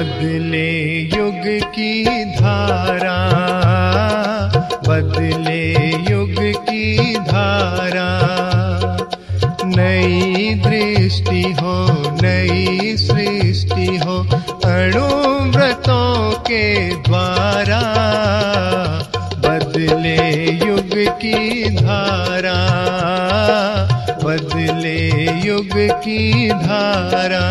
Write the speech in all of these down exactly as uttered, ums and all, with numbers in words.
बदले युग की धारा, बदले युग की धारा। नई दृष्टि हो, नई सृष्टि हो, अणुव्रतों के द्वारा। बदले युग की धारा, बदले युग की धारा।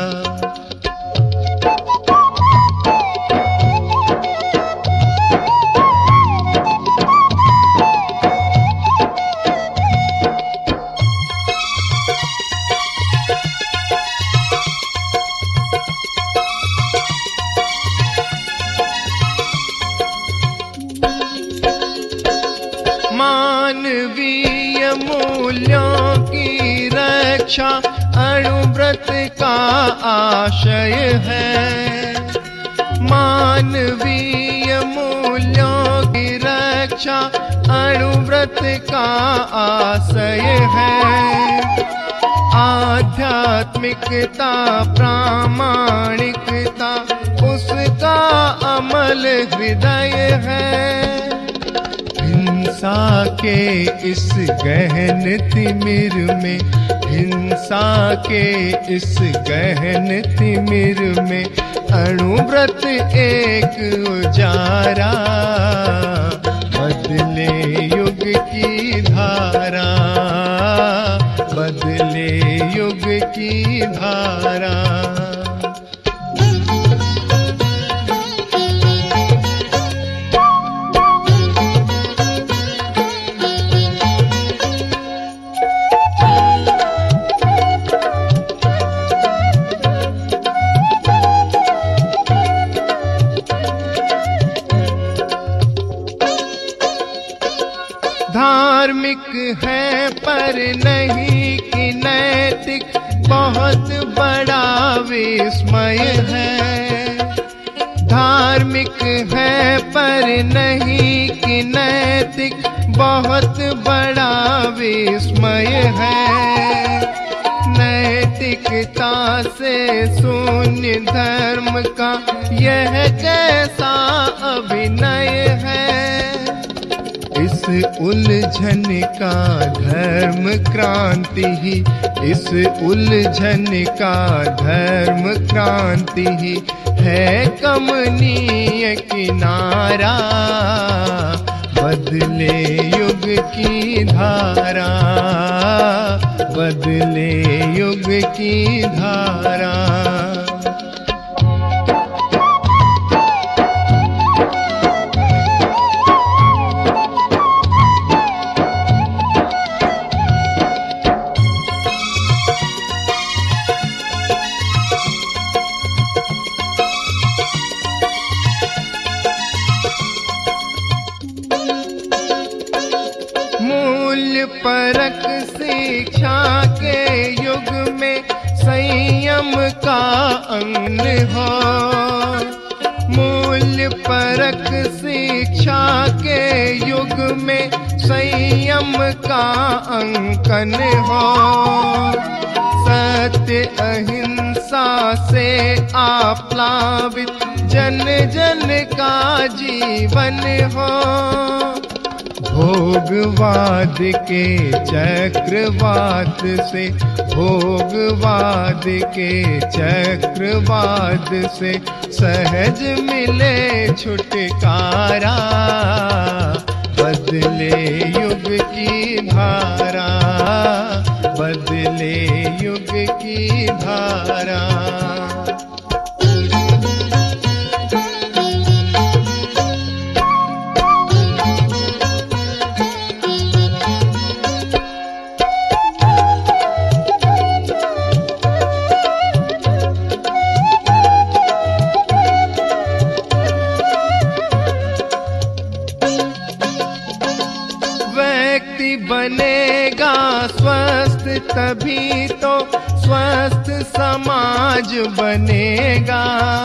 मानवीय मूल्यों की रक्षा अणुव्रत का आशय है। मानवीय मूल्यों की रक्षा अणुव्रत का आशय है। आध्यात्मिकता प्रामाणिकता उसका अमल हृदय है। हिंसा के इस गहन तिमिर में, हिंसा के इस गहन तिमिर में अणुव्रत एक उजारा। बदले युग की धारा, बदले युग की धारा। धार्मिक है पर नहीं कि नैतिक, बहुत बड़ा विस्मय है। धार्मिक है पर नहीं कि नैतिक, बहुत बड़ा विस्मय है। नैतिकता से शून्य धर्म का यह कैसा अभिनय है। इस उलझन का धर्म क्रांति ही, इस उलझन का धर्म क्रांति ही है कमनीय किनारा। बदले युग की धारा, बदले युग की धारा। मूल्य परक शिक्षा के युग में संयम का अंग हो। मूल्य परक शिक्षा के युग में संयम का अंकन हो। सत्य अहिंसा से आप्लावित जन जन का जीवन हो। भोगवाद के चक्रवात से, भोगवाद के चक्रवात से सहज मिले छुटकारा। बदले युग की धारा, बदले युग की धारा। व्यक्ति बनेगा स्वस्थ तभी तो स्वस्थ समाज बनेगा।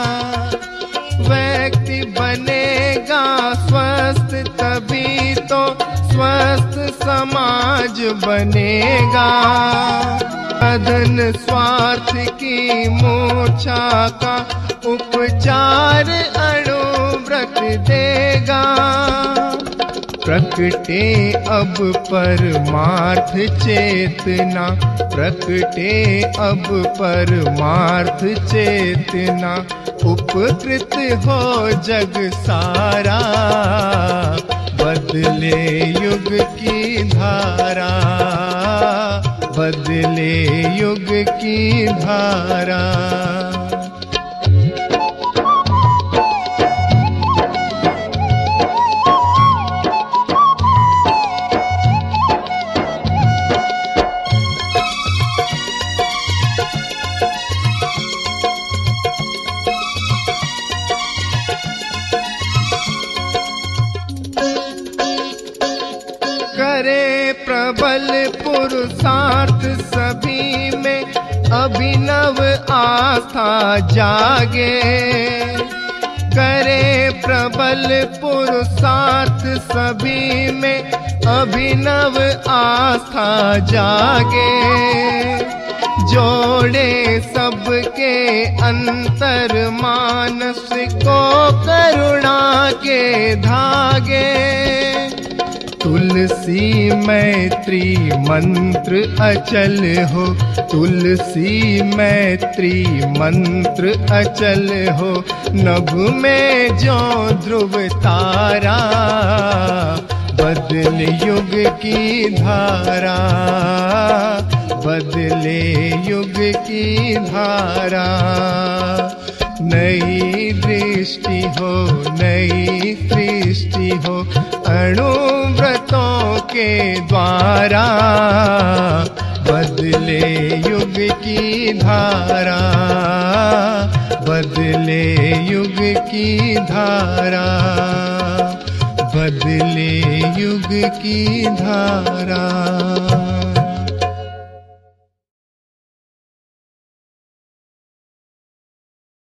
व्यक्ति बनेगा स्वस्थ तभी तो स्वस्थ समाज बनेगा। साधन स्वार्थ की मूर्छा का उपचार अणुव्रत देगा। प्रकटे अब परमार्थ चेतना, प्रकटे अब परमार्थ चेतना, उपकृत हो जग सारा, बदले युग की धारा, बदले युग की धारा। करे प्रबल पुरुषार्थ सभी में, अभिनव आस्था जागे। करे प्रबल पुरुषार्थ सभी में, अभिनव आस्था जागे। जोड़े सबके अंतर मानस को करुणा के धागे। तुलसी मैत्री मंत्र अचल हो, तुलसी मैत्री मंत्र अचल हो, नभ में जो ध्रुव तारा, बदले युग की धारा, बदले युग की धारा। नई दृष्टि हो, नई सृष्टि हो, अणुव्रतों के द्वारा, बदले युग की धारा, बदले युग की धारा, बदले युग की धारा।